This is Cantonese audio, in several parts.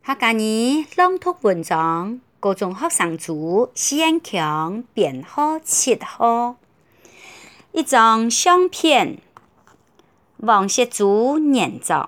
客家語朗讀文章，高中學生組施恩強編號7號。一張相片，王錫祖研作。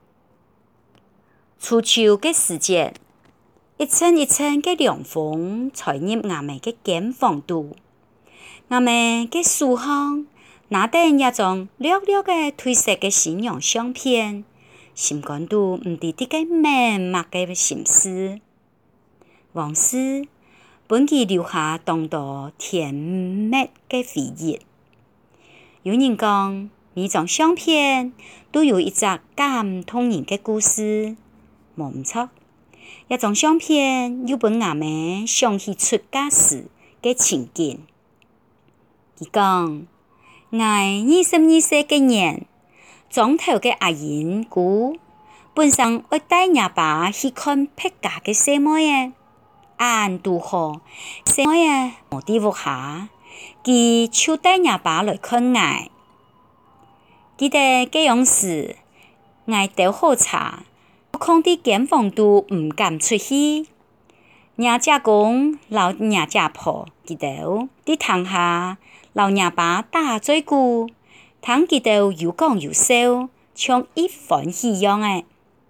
初秋嘅時節，一層一層嘅涼風吹入我們嘅間房度，我們嘅書巷拿定一張綠綠嘅褪色嘅新陽相片。心肝度唔知啲嘅咩乜嘅心思，往事本佢留下當多甜蜜嘅回憶。有人講，每張相片都有一隻感動人嘅故事，冇唔錯。一張相片又本我們想起出家時嘅情景。佢講，我22歲嘅年。莊頭嘅阿英姑本身愛帶阿爸去看撇家嘅細妹俺拄好細妹冇地屋下，佢就帶阿爸來看我。記得這樣時，我倒好茶，空啲間房度唔敢出去。阿姐公老阿姐婆佢哋啲堂下老阿爸打嘴鼓。聽佢哋又講又笑，像一歡喜樣誒。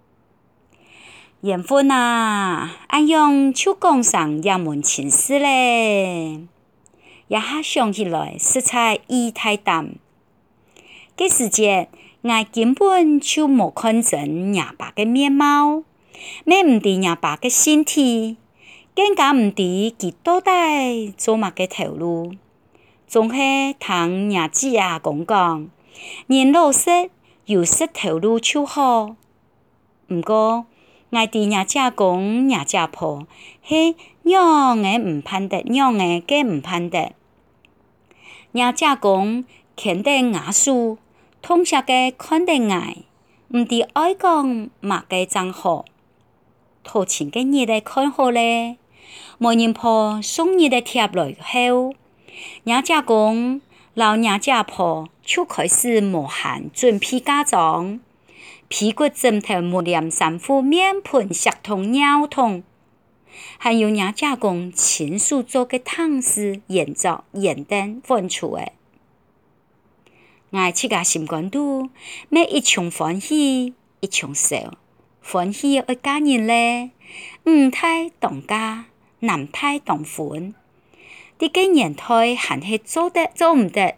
緣分啊，按樣就講上一門情事咧。一下想起來，實在意太淡。嗰時節，我根本就冇看真阿爸嘅面貌，咩唔知阿爸嘅身體，更加唔知佢到底做乜嘅頭路。總係聽阿姊阿公講，人老實有識頭路就好。不過，我對阿姐公阿姐婆係樣嘅唔判得，樣嘅嘅唔判得。阿姐公看得雅書，通常嘅看得愛，唔知愛講乜嘅真好。頭前嘅日嚟看好咧，冇人婆送日嚟貼來後。阿姐公老阿姐婆就開始無限準備嫁妝，屁股枕頭木簾衫褲面盆石桶尿桶，還有阿姐公親手做嘅湯匙鹽鑿鹽燈換出誒。我自家心肝度，咩一場歡喜一場愁，歡喜愛嫁人咧，女胎當嫁，男胎當婚。啲嘅年代還係做得做唔得，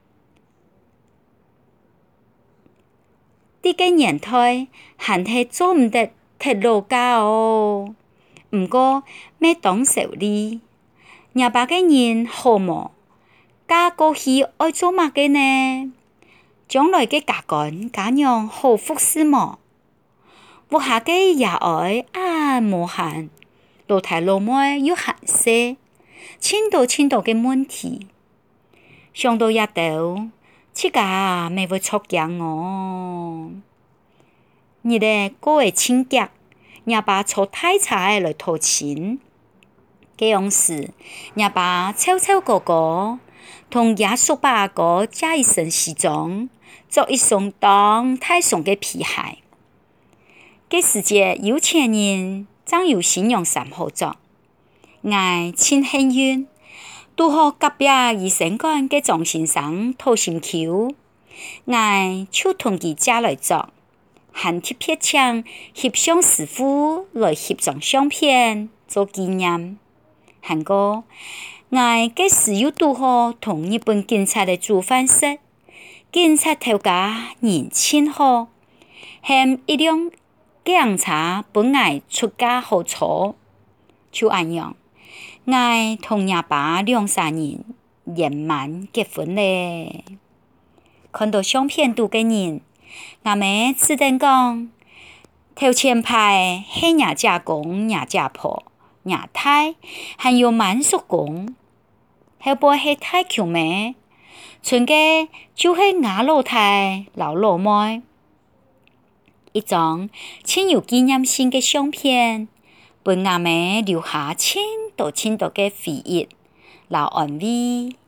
啲嘅年代還係做唔得鐵路家哦。唔過咩當受理，阿爸嘅人好冇，嫁過去愛做乜嘅呢？將來嘅家幹家娘好服侍冇？屋下嘅也愛無限，老太老妹要閒些。千度嘅問題，想到一度，自家咪會錯驚我。你哋各位親戚，阿爸坐太彩來討錢，這樣時，阿爸湊哥哥，同阿叔伯阿哥加一身西裝，做一雙當太鬆嘅皮鞋。這時節有錢人，總有新陽衫好着。我真幸運，拄好隔壁醫生館嘅張先生掏心口，我就同佢借來做，還貼片牆翕相師傅來翕張相片做紀念。還個我嘅時又拄好同日本警察嚟做飯食，警察頭家人真好，還一輛警車本我出家好坐，就按樣。我同阿爸2-3人圓滿結婚咧。看到相片度嘅人，我們只能講頭前排係阿姐公、阿姐婆、阿太，還有滿叔公，後背係太舅妹，剩嘅就係我老太、老妹。一張親有紀念性嘅相片，俾我們留下千多嘅回憶，留安慰。